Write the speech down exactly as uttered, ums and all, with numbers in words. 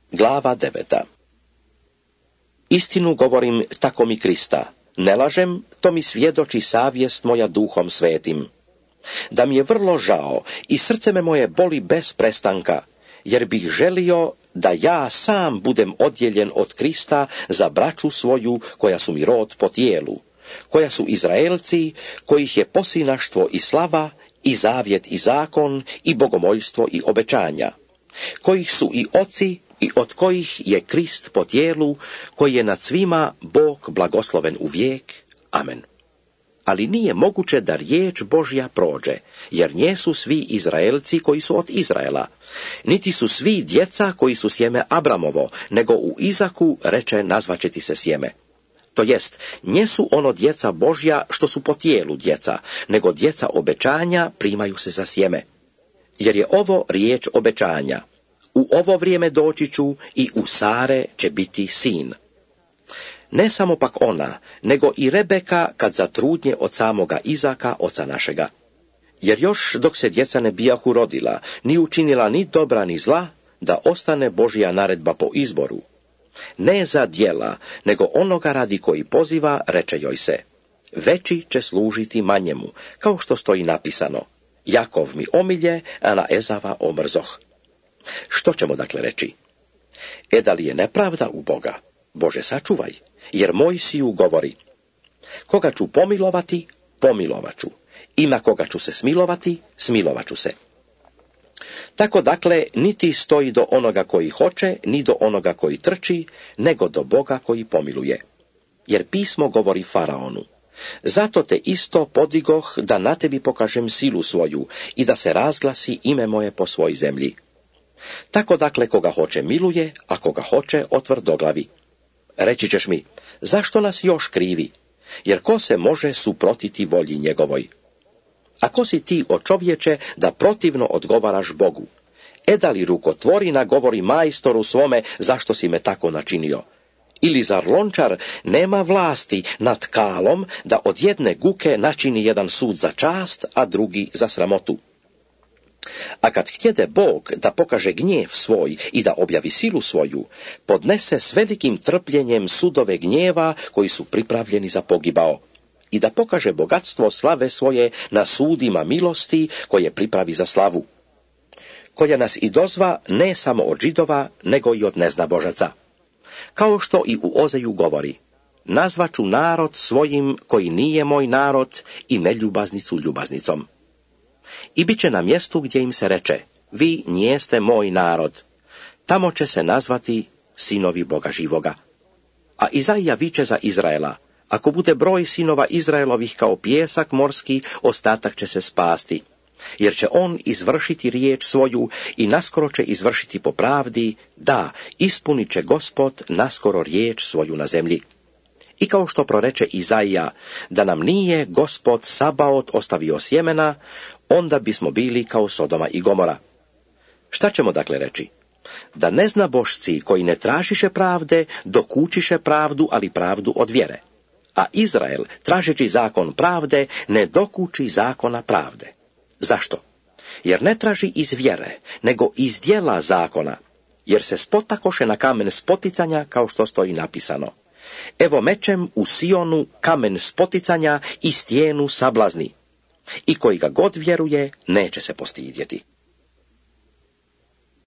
Glava deveta. Istinu govorim, tako mi Krista. Ne lažem, to mi svjedoči savjest moja Duhom Svetim. Da mi je vrlo žao i srce me moje boli bez prestanka, jer bih želio da ja sam budem odjeljen od Krista za braću svoju, koja su mi rod po tijelu, koja su Izraelci, kojih je posinaštvo i slava, i zavjet i zakon, i bogomojstvo i obećanja, kojih su i oci, i od kojih je Krist po tijelu, koji je nad svima Bog blagosloven u vijek. Amen. Ali nije moguće da riječ Božja prođe, jer njesu svi Izraelci koji su od Izraela, niti su svi djeca koji su sjeme Abramovo, nego u Izaku reče nazvaće ti se sjeme. To jest, njesu ono djeca Božja što su po tijelu djeca, nego djeca obećanja primaju se za sjeme. Jer je ovo riječ obećanja. U ovo vrijeme doći ću i u Sare će biti sin. Ne samo pak ona, nego i Rebeka kad zatrudnje od samoga Izaka, oca našega. Jer još dok se djeca ne bijahu rodila, ni učinila ni dobra ni zla, da ostane Božja naredba po izboru. Ne za djela, nego onoga radi koji poziva, reče joj se, veći će služiti manjemu, kao što stoji napisano, Jakov mi omilje, a na Ezava omrzoh. Što ćemo dakle reći? E da li je nepravda u Boga? Bože sačuvaj, jer Mojsiju govori, koga ću pomilovati, pomilovat ću, i na koga ću se smilovati, smilovat ću se. Tako dakle, niti stoji do onoga koji hoće, ni do onoga koji trči, nego do Boga koji pomiluje. Jer pismo govori Faraonu, zato te isto podigoh da na tebi pokažem silu svoju i da se razglasi ime moje po svoj zemlji. Tako dakle, koga hoće miluje, a koga hoće otvrdoglavi. Reći ćeš mi, zašto nas još krivi? Jer ko se može suprotiti volji njegovoj? A ko si ti, o čovječe, da protivno odgovaraš Bogu? E da li rukotvorina govori majstoru svome, zašto si me tako načinio? Ili zar lončar nema vlasti nad kalom, da od jedne guke načini jedan sud za čast, a drugi za sramotu? A kad htjede Bog da pokaže gnjev svoj i da objavi silu svoju, podnese s velikim trpljenjem sudove gnjeva koji su pripravljeni za pogibao, i da pokaže bogatstvo slave svoje na sudima milosti koje pripravi za slavu, koja nas i dozva ne samo od Židova, nego i od neznabožaca. Kao što i u Ozeju govori, nazvaću narod svojim koji nije moj narod i neljubaznicu ljubaznicom. I bit će na mjestu gdje im se reče, vi njeste moj narod. Tamo će se nazvati sinovi Boga živoga. A Izaija viče za Izraela, ako bude broj sinova Izraelovih kao pijesak morski, ostatak će se spasti. Jer će on izvršiti riječ svoju i naskoro će izvršiti po pravdi, da, ispunit će Gospod naskoro riječ svoju na zemlji. I kao što proreče Izaija, da nam nije Gospod Sabaot ostavio sjemena, onda bismo bili kao Sodoma i Gomora. Šta ćemo dakle reći? Da neznabošci koji ne tražiše pravde, dokučiše pravdu, ali pravdu od vjere. A Izrael, tražeći zakon pravde, ne dokuči zakona pravde. Zašto? Jer ne traži iz vjere, nego iz djela zakona, jer se spotakoše na kamen spoticanja, kao što stoji napisano. Evo mečem u Sionu kamen spoticanja i stijenu sablazni. I koji ga god vjeruje, neće se postidjeti.